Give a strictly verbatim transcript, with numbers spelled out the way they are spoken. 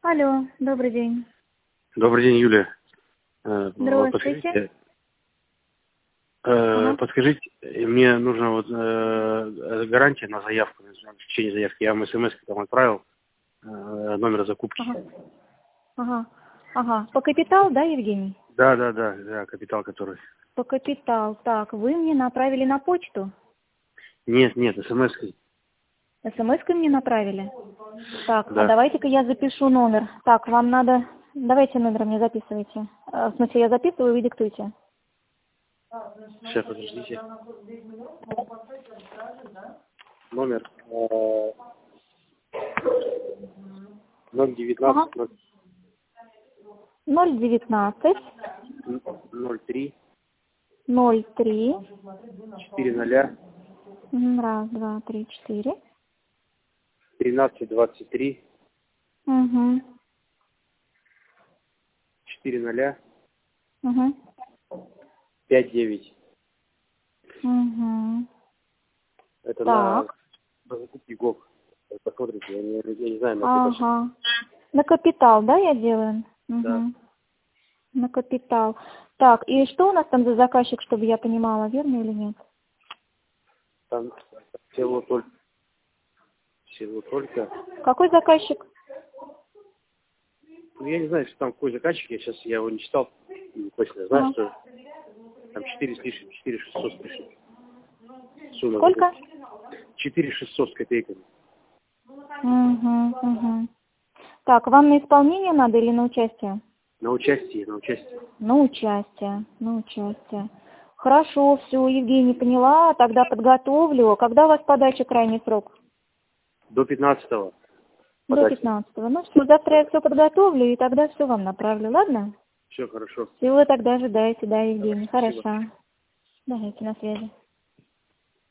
Алло, добрый день. Добрый день, Юлия. Э, вот Здравствуйте. Подскажите, э, Ага. подскажите, мне нужна вот э, гарантия на заявку, на течение заявки. Я вам смс там отправил э, номер закупки. Ага. Ага. Ага. По капитал, да, Евгений? Да, да, да, да, капитал который. По капитал. Так, вы мне направили на почту? Нет, нет, смс. СМС-кой мне направили? Так, а Да. давайте-ка я запишу номер. Так, вам надо... Давайте номер мне записывайте. Э, В смысле, я записываю, вы диктуйте. Сейчас, подождите. Номер э, ноль Ага. девятнадцать ноль девятнадцать ноль три ноль три. четыре ноля Раз, два, три, четыре. тринадцать двадцать три Угу. четыре ноля Угу. пять девять. Угу. Это на Так. на закупке ГОК. Посмотрите, я не, я не знаю, на какой почте. Ага. На капитал, да, я делаю? Да. Угу. На капитал. Так, и что у нас там за заказчик, чтобы я понимала, верно или нет? Там всего только, всего только. Какой заказчик? Ну, я не знаю, что там какой заказчик, я сейчас я его не читал, не точно знаю, Ага. что там четыре с лишним, четыре шестьсот с лишним. Сумма Сколько? четыре шестьсот с копейками. Угу, угу. Так, вам на исполнение надо или на участие? На участие, на участие. На участие, на участие. Хорошо, все, Евгений, поняла, тогда подготовлю. Когда у вас подача крайний срок? До пятнадцатого. До пятнадцатого. Ну все, завтра я все подготовлю и тогда все вам направлю, ладно? Все хорошо. Всего тогда ожидаете, да, Евгений. Спасибо. Хорошо. Давайте на связи.